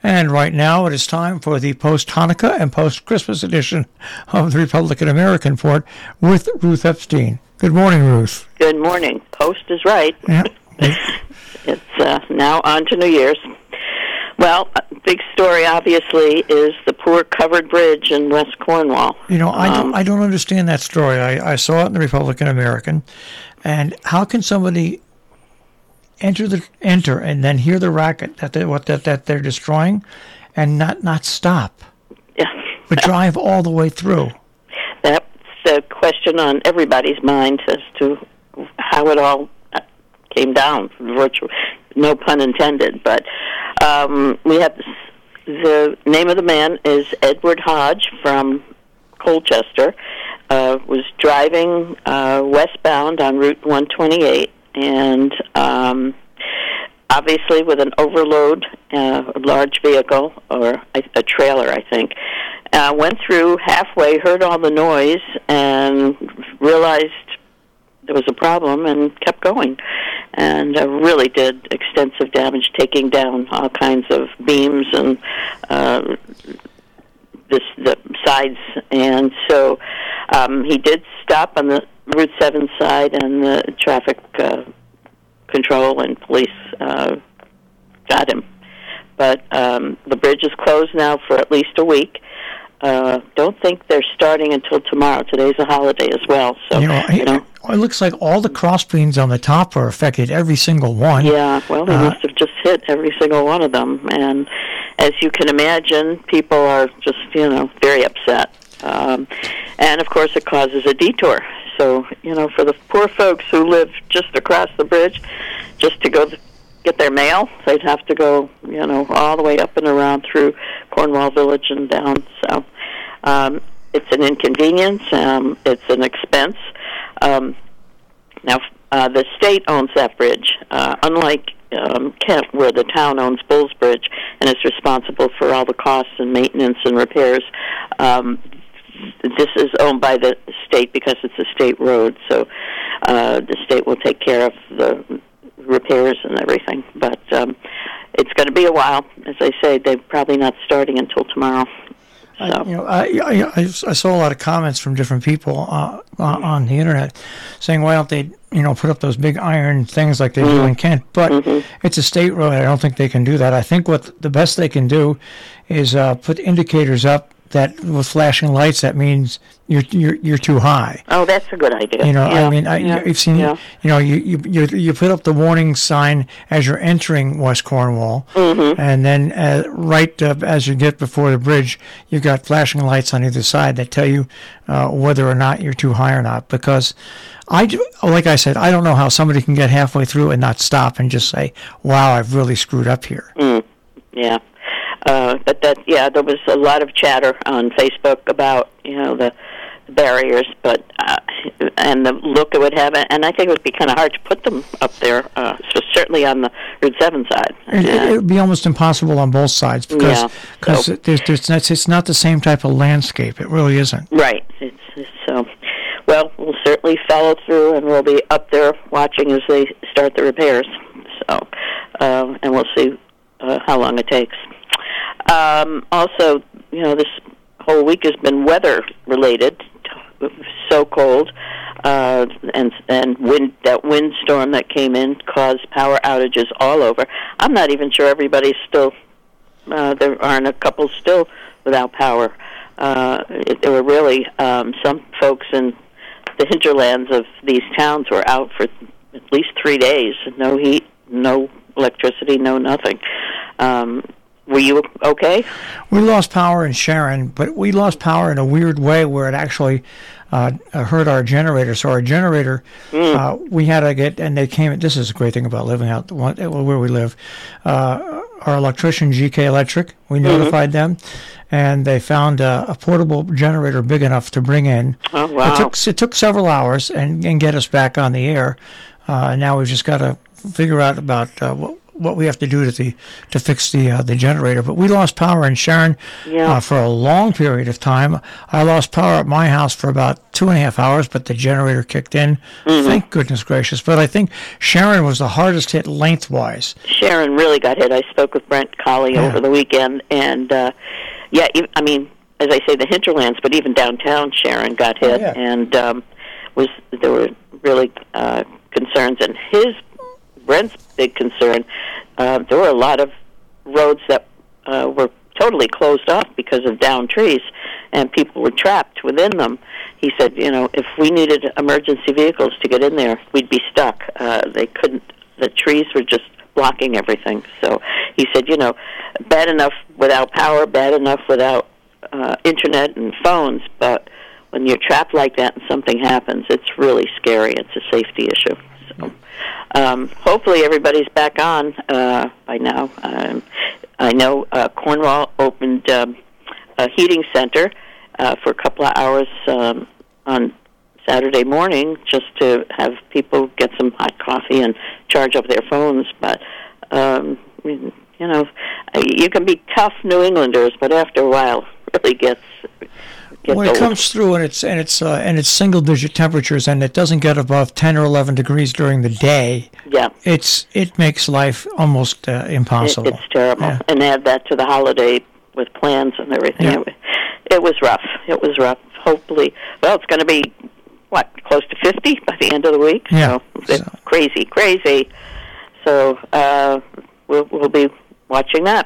And right now it is time for the post-Hanukkah and post-Christmas edition of the Republican American Report with Ruth Epstein. Good morning, Ruth. Good morning. Post is right. Yeah. It's now on to New Year's. Well, big story, obviously, is the poor covered bridge in West Cornwall. You know, I don't understand that story. I saw it in the Republican American. And how can somebody enter and then hear the racket that they're destroying and not stop, but drive all the way through? That's the question on everybody's mind as to how it all came down. Virtual, no pun intended. But we have the name of the man is Edward Hodge from Colchester. Was driving westbound on Route 128, and obviously with an overload, a large vehicle, or a trailer, I think, went through halfway, heard all the noise, and realized there was a problem and kept going, and really did extensive damage, taking down all kinds of beams and the sides. And so he did stop on the Route 7 side, and the traffic control and police got him. But the bridge is closed now for at least a week. Don't think they're starting until tomorrow. Today's a holiday as well. So, it looks like all the crossbeams on the top are affected, every single one. Yeah, well, they must have just hit every single one of them. And as you can imagine, people are just, very upset. And, of course, it causes a detour. So, for the poor folks who live just across the bridge, just to go get their mail, they'd have to go, all the way up and around through Cornwall Village and down. So it's an inconvenience. It's an expense. Now, the state owns that bridge, unlike Kent, where the town owns Bulls Bridge and is responsible for all the costs and maintenance and repairs. This is owned by the state because it's a state road, so the state will take care of the repairs and everything. But it's going to be a while. As I say, they're probably not starting until tomorrow. So. I saw a lot of comments from different people on the internet saying, why don't they, put up those big iron things like they do in Kent? But it's a state road. I don't think they can do that. I think what the best they can do is put indicators up that with flashing lights, that means you're too high. Oh, that's a good idea. You've seen, you put up the warning sign as you're entering West Cornwall, and then as you get before the bridge, you've got flashing lights on either side that tell you whether or not you're too high or not. Because like I said, I don't know how somebody can get halfway through and not stop and just say, "Wow, I've really screwed up here." Yeah. But there was a lot of chatter on Facebook about, the barriers, but and the look it would have, and I think it would be kind of hard to put them up there, so certainly on the Route 7 side. It would be almost impossible on both sides because it's not the same type of landscape. It really isn't. Right. So, well, we'll certainly follow through, and we'll be up there watching as they start the repairs. So, and we'll see how long it takes. Also, this whole week has been weather related. So cold, and windstorm that came in caused power outages all over. I'm not even sure everybody's still. There aren't a couple still without power. There were really some folks in the hinterlands of these towns were out for at least 3 days. No heat, no electricity, no nothing. Were you okay? We lost power in Sharon, but we lost power in a weird way where it actually hurt our generator. So our generator, we had to get, and they came, this is a great thing about living out where we live. Our electrician, GK Electric, we notified them, and they found a portable generator big enough to bring in. Oh, wow. It took several hours and get us back on the air. Now we've just got to figure out about what we have to do to fix the generator. But we lost power in Sharon for a long period of time. I lost power at my house for about 2.5 hours, but the generator kicked in. Mm-hmm. Thank goodness gracious. But I think Sharon was the hardest hit lengthwise. Sharon really got hit. I spoke with Brent Colley over the weekend, and I mean, as I say, the hinterlands, but even downtown Sharon got hit, and there were really concerns. And Brent's big concern, there were a lot of roads that were totally closed off because of downed trees, and people were trapped within them. He said, if we needed emergency vehicles to get in there, we'd be stuck. They couldn't. The trees were just blocking everything. So he said, bad enough without power, bad enough without internet and phones, but when you're trapped like that and something happens, it's really scary. It's a safety issue. So hopefully everybody's back on by now. I know Cornwall opened a heating center for a couple of hours on Saturday morning just to have people get some hot coffee and charge up their phones. But, you can be tough New Englanders, but after a while it really gets when it comes through and it's single-digit temperatures and it doesn't get above 10 or 11 degrees during the day, it makes life almost impossible. It's terrible. Yeah. And add that to the holiday with plans and everything. Yeah. It was rough. It was rough. Hopefully, it's going to be, close to 50 by the end of the week? Yeah. So it's crazy. So we'll be watching that.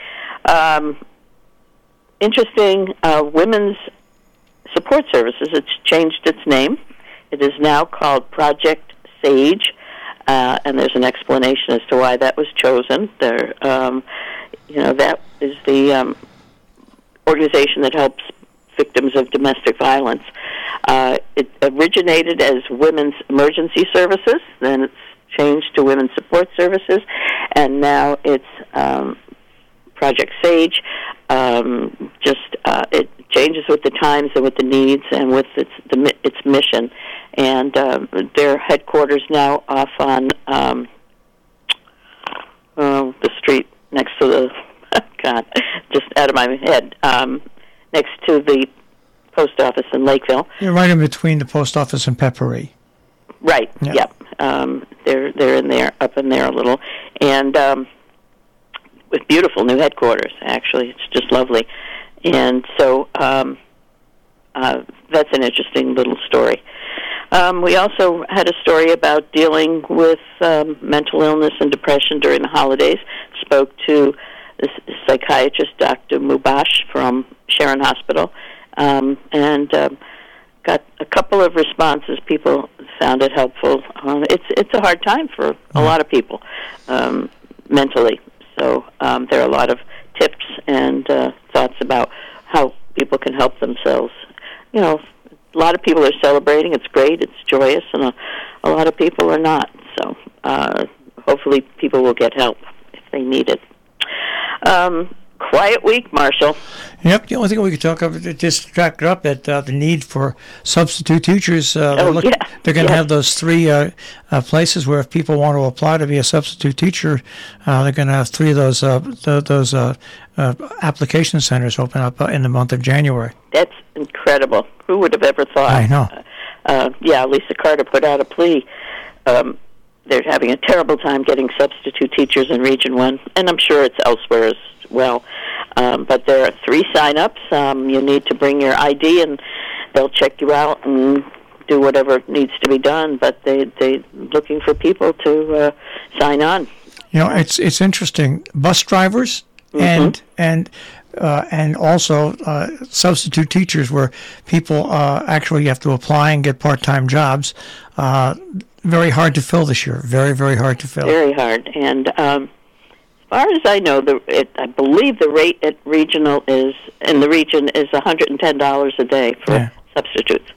Interesting, Women's Support Services. It's changed its name. It is now called Project SAGE, and there's an explanation as to why that was chosen. That is the organization that helps victims of domestic violence. It originated as Women's Emergency Services, then it's changed to Women's Support Services, and now it's Project SAGE. It changes with the times and with the needs and with its mission. And their headquarters now off on the street next to the just out of my head, next to the post office in Lakeville. You're right in between the post office and Peppery. Right. Yep. They're in there, up in there a little, and with beautiful new headquarters. Actually, it's just lovely, and so that's an interesting little story. We also had a story about dealing with mental illness and depression during the holidays. Spoke to the psychiatrist, Dr. Mubash from Sharon Hospital, and got a couple of responses. People found it helpful. It's a hard time for a lot of people mentally. So there are a lot of tips and thoughts about how people can help themselves. A lot of people are celebrating. It's great. It's joyous, and a lot of people are not. So hopefully people will get help if they need it. Quiet week, Marshall. Yep. The only thing we could talk about, just tracked up that the need for substitute teachers. They're going to have those 3 places where if people want to apply to be a substitute teacher, they're going to have 3 of those application centers open up in the month of January. That's incredible. Who would have ever thought? I know. Lisa Carter put out a plea. They're having a terrible time getting substitute teachers in Region 1, and I'm sure it's elsewhere as well. But there are 3 sign-ups. You need to bring your ID, and they'll check you out and do whatever needs to be done. But they're looking for people to sign on. It's interesting. Bus drivers and also substitute teachers, where people actually have to apply and get part-time jobs. Very hard to fill this year. Very, very hard to fill. Very hard. And as far as I know, I believe the rate at regional in the region is $110 a day for substitutes.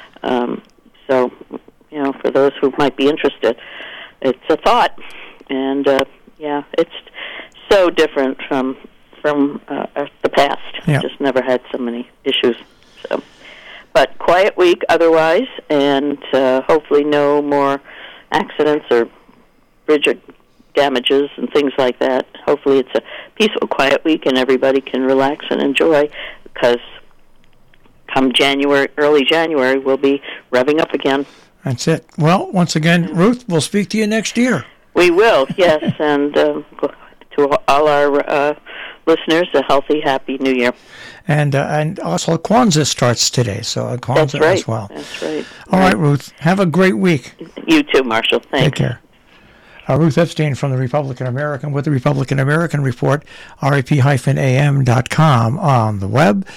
So, for those who might be interested, it's a thought. And it's so different from the past. Yeah. Just never had so many issues. So. But quiet week otherwise, and hopefully no more accidents or bridge damages and things like that. Hopefully it's a peaceful, quiet week and everybody can relax and enjoy, because come early January, we'll be revving up again. That's it. Well, once again, Ruth, we'll speak to you next year. We will, yes, and to all our listeners, a healthy, happy New Year. And also Kwanzaa starts today, so Kwanzaa That's right. as well. That's right. All right, Ruth. Have a great week. You too, Marshall. Thanks. Take care. Ruth Epstein from the Republican American with the Republican American Report, rep-am.com on the web.